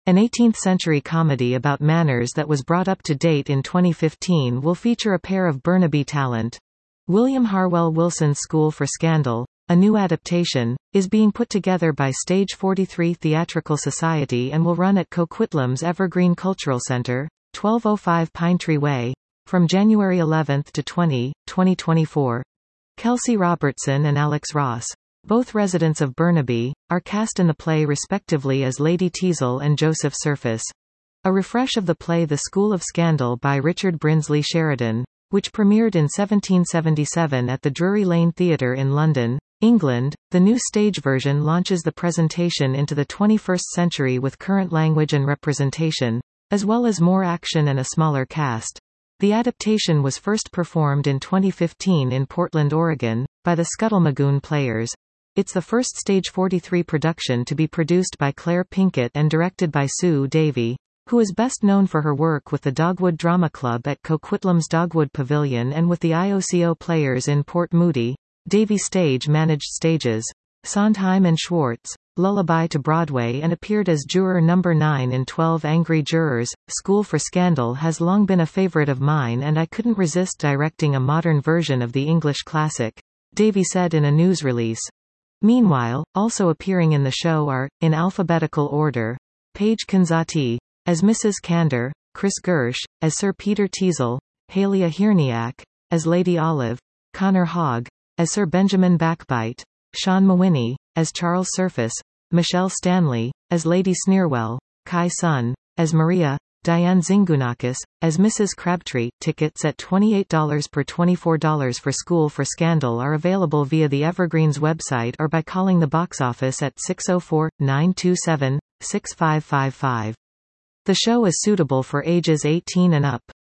An 18th-century comedy about manners that was brought up to date in 2015 will feature a pair of Burnaby talent. William Harwell Wilson's School for Scandal, a new adaptation, is being put together by Stage 43 Theatrical Society and will run at Coquitlam's Evergreen Cultural Center, 1205 Pinetree Way, from January 11 to 20, 2024. Kelsey Robertson and Alex Ross, both residents of Burnaby, are cast in the play respectively as Lady Teazle and Joseph Surface. A refresh of the play The School of Scandal by Richard Brinsley Sheridan, which premiered in 1777 at the Drury Lane Theatre in London, England. The new stage version launches the presentation into the 21st century with current language and representation, as well as more action and a smaller cast. The adaptation was first performed in 2015 in Portland, Oregon, by the Scuttlemogoon Players. It's the first Stage 43 production to be produced by Claire Pinkett and directed by Sue Davy, who is best known for her work with the Dogwood Drama Club at Coquitlam's Dogwood Pavilion and with the IOCO Players in Port Moody. Davy stage-managed stages Sondheim and Schwartz, Lullaby to Broadway and appeared as juror number 9 in 12 Angry Jurors. School for Scandal has long been a favorite of mine and I couldn't resist directing a modern version of the English classic, Davy said in a news release. Meanwhile, also appearing in the show are, in alphabetical order, Paige Kanzati, as Mrs. Candor, Chris Gersh, as Sir Peter Teazle, Halia Hierniak, as Lady Olive, Connor Hogg, as Sir Benjamin Backbite, Sean Mawhinney, as Charles Surface, Michelle Stanley, as Lady Sneerwell, Kai Sun, as Maria, Diane Zingunakis, as Mrs. Crabtree. Tickets at $28 per $24 for School for Scandal are available via the Evergreens website or by calling the box office at 604-927-6555. The show is suitable for ages 18 and up.